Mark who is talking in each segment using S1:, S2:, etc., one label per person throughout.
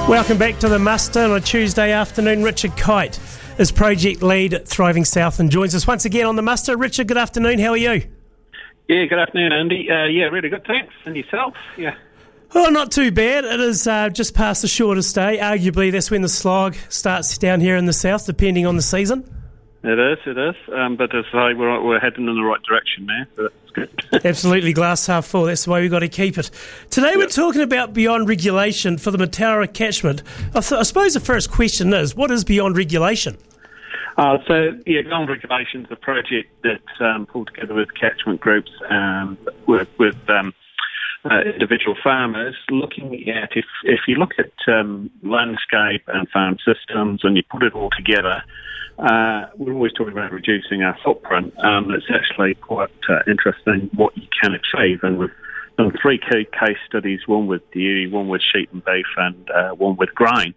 S1: Welcome back to the Muster on a Tuesday afternoon. Richard Kite is project lead at Thriving South and joins us once again on the Muster. Richard, good afternoon. How are you?
S2: Yeah, good afternoon, Andy. Really good, thanks. And yourself? Yeah.
S1: Oh, not too bad. It is just past the shortest day. Arguably, that's when the slog starts down here in the south, depending on the season.
S2: It is. But as I say, we're heading in the right direction now, so that's good.
S1: Absolutely, glass half full. That's the way we've got to keep it. Today we're talking about beyond regulation for the Mataura catchment. I suppose the first question is, what is beyond regulation?
S2: Beyond regulation is a project that's pulled together with catchment groups, with individual farmers, looking at if you look at landscape and farm systems and you put it all together. We're always talking about reducing our footprint. It's actually quite interesting what you can achieve, and we've done 3 key case studies, one with dairy, one with sheep and beef, and one with grain.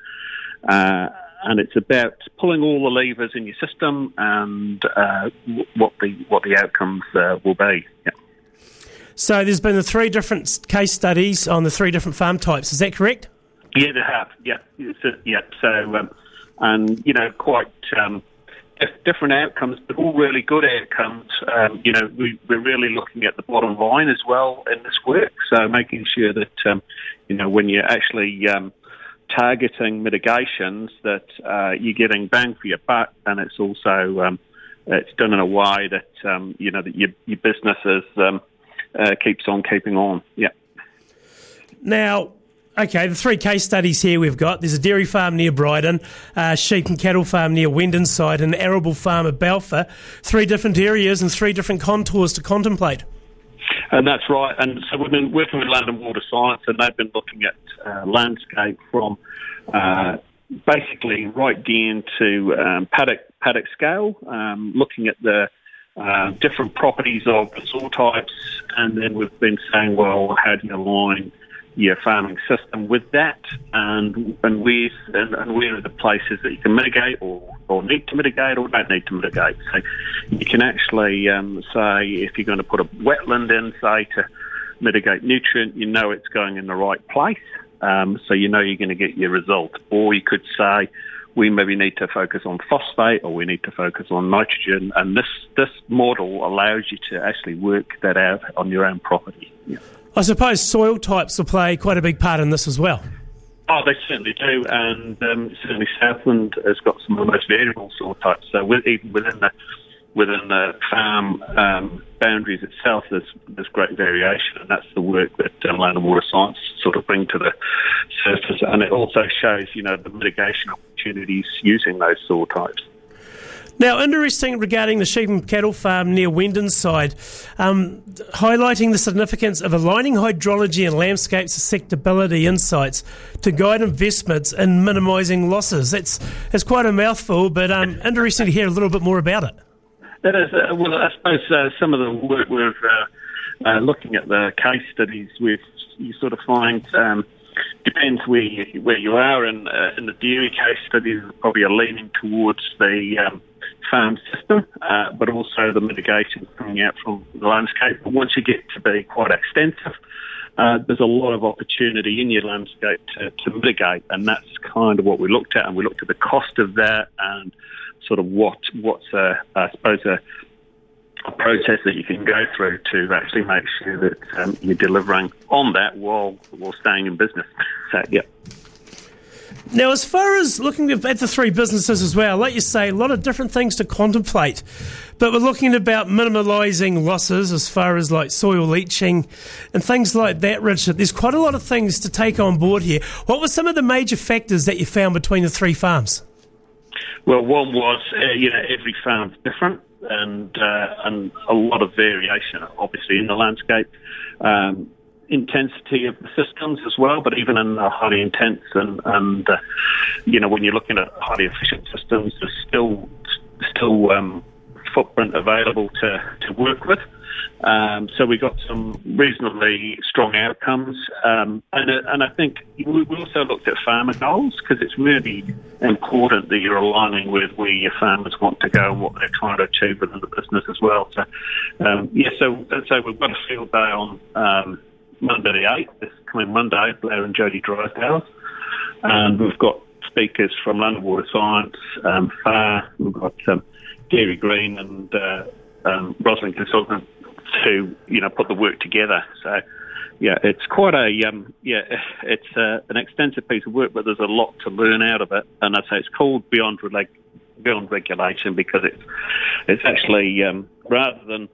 S2: And it's about pulling all the levers in your system and what the outcomes will be. Yeah.
S1: So there's been the 3 different case studies on the 3 different farm types. Is that correct?
S2: Yeah, they have. Yeah. So, quite different outcomes, but all really good outcomes. We're really looking at the bottom line as well in this work. So making sure that, when you're actually targeting mitigations, that you're getting bang for your buck, and it's also it's done in a way that that your business keeps on keeping on. Yeah.
S1: Now, okay, the 3 case studies here we've got. There's a dairy farm near Bryden, a sheep and cattle farm near Wendonside, and an arable farm at Balfour. 3 different areas and 3 different contours to contemplate.
S2: And that's right. And so we've been working with Land and Water Science, and they've been looking at landscape from basically right down to paddock scale, looking at the different properties of the soil types, and then we've been saying, well, how do you align your farming system with that, and where are the places that you can mitigate or need to mitigate or don't need to mitigate. So you can actually say if you're going to put a wetland in, say, to mitigate nutrient, it's going in the right place, so you're going to get your result. Or you could say we maybe need to focus on phosphate or we need to focus on nitrogen, and this model allows you to actually work that out on your own property. Yeah.
S1: I suppose soil types will play quite a big part in this as well.
S2: Oh, they certainly do, and certainly Southland has got some of the most variable soil types. So even within the farm boundaries itself, there's great variation, and that's the work that Land and Water Science sort of bring to the surface, and it also shows the mitigation opportunities using those soil types.
S1: Now, interesting regarding the sheep and cattle farm near Wendonside, highlighting the significance of aligning hydrology and landscape susceptibility insights to guide investments in minimising losses. It's quite a mouthful, but interesting to hear a little bit more about it.
S2: That is, I suppose some of the work we're looking at the case studies, you sort of find depends where you are. In the dairy case study, there's probably a leaning towards the farm system, but also the mitigation coming out from the landscape. But once you get to be quite extensive, there's a lot of opportunity in your landscape to mitigate, and that's kind of what we looked at. And we looked at the cost of that and sort of what's I suppose a process that you can go through to actually make sure that you're delivering on that while staying in business. So, yeah.
S1: Now, as far as looking at the 3 businesses as well, like you say, a lot of different things to contemplate, but we're looking about minimalising losses as far as like soil leaching and things like that, Richard. There's quite a lot of things to take on board here. What were some of the major factors that you found between the 3 farms?
S2: Well, one was, every farm's different, and a lot of variation, obviously, in the landscape. Intensity of the systems as well, but even in the highly intense and when you're looking at highly efficient systems, there's still footprint available to work with. So we got some reasonably strong outcomes, and I think we also looked at farmer goals, because it's really important that you're aligning with where your farmers want to go and what they're trying to achieve within the business as well. So so we've got a field day on Monday the 8th, this coming Monday, Blair and Jody Drysdale. And we've got speakers from London Water Science, FAR, we've got Gary Green and Rosalind Consultant to, put the work together. So, yeah, it's quite it's an extensive piece of work, but there's a lot to learn out of it. And I'd say it's called Beyond Regulation because it's actually, rather than,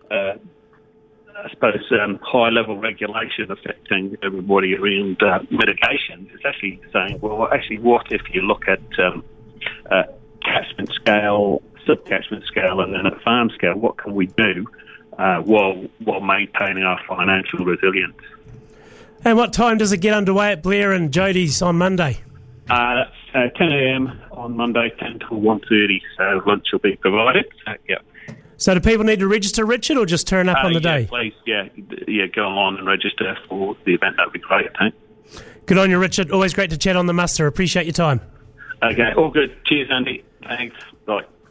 S2: I suppose, high-level regulation affecting everybody around mitigation, it's actually saying, well, actually, what if you look at catchment scale, sub-catchment scale, and then at farm scale, what can we do while maintaining our financial resilience?
S1: And what time does it get underway at Blair and Jodie's on Monday?
S2: That's 10 a.m. on Monday, 10 till 1:30, so lunch will be provided.
S1: So do people need to register, Richard, or just turn up on the day?
S2: Please, go online and register for the event. That would be great, I think.
S1: Good on you, Richard. Always great to chat on the muster. Appreciate your time.
S2: Okay, all good. Cheers, Andy. Thanks. Bye.